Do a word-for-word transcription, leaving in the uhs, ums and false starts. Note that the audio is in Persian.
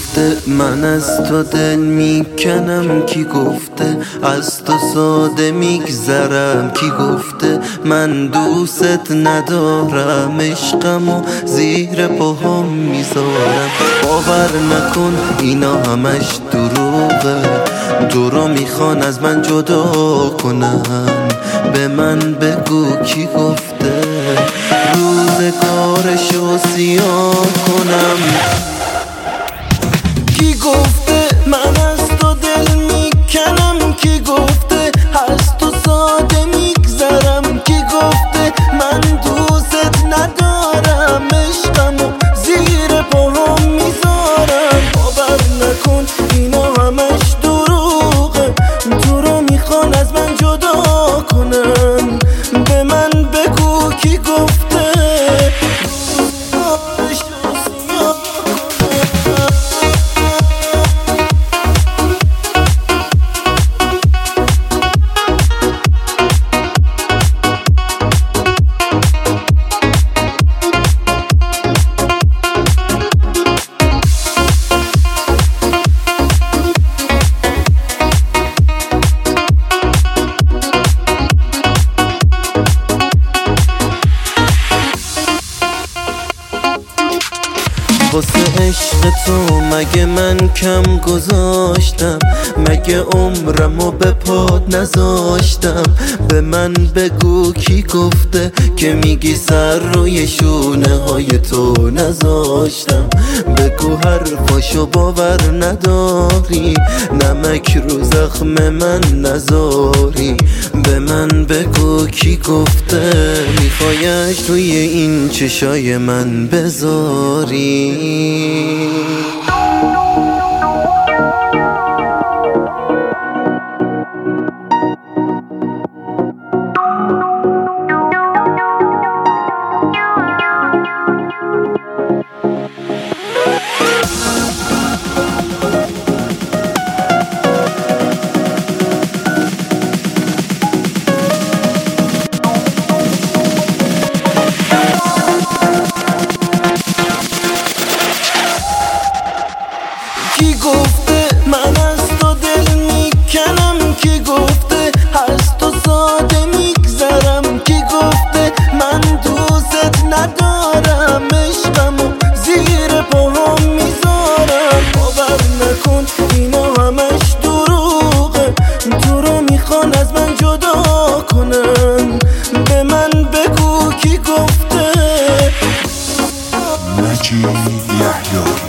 گفته من از تو دل میکنم؟ کی گفته از تو ساده میگذرم؟ کی گفته من دوست ندارم؟ عشقمو زیر پاهم میذارم. باور نکن اینا همش دروغه، تو رو میخوان از من جدا کنن. به من بگو کی گفته روزگارشو سیاه کنم؟ کی گفته من از تو دل میکنم؟ کی گفته از تو ساده میگذرم؟ کی گفته من دوست ندارم؟ عشقمو زیر پاهم میذارم. باور نکن اینا همش دروغه، تو رو میخوان از من جدا کنن. به من بگو کی گفته واسه عشق تو مگه من کم گذاشتم؟ مگه عمرمو به پات نذاشتم؟ به من بگو کی گفته که میگی سر روی شونه های تو نذاشتم؟ بگو حرفاشو باور نداری، نمک رو زخم من نذاری. به من بگو کی گفته میخوایش توی این چشای من بذاری؟ کی گفته من از تو دل میکنم؟ کی گفته از تو ساده میگذرم؟ کی گفته من دوست ندارم؟ عشقمو زیر پاهم میذارم. باور نکن اینا همش دروغه، تو رو میخوان از من جدا کنن. به من بگو کی گفته مجید یحیی